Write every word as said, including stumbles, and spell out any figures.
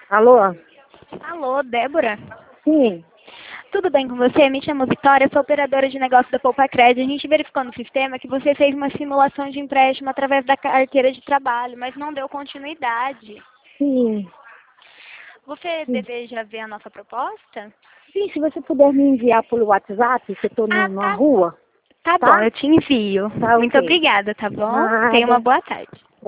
Alô? Alô, Débora? Sim. Tudo bem com você? Me chamo Vitória, sou operadora de negócio da Poupa Crédito. A gente verificou no sistema que você fez uma simulação de empréstimo através da carteira de trabalho, mas não deu continuidade. Sim. Você Sim. deseja ver a nossa proposta? Sim, se você puder me enviar pelo WhatsApp, que eu tô Ah, no, na tá. rua. Tá bom, Tá? eu te envio. Tá Muito ok. obrigada, tá bom? Tenha uma Nada. boa tarde.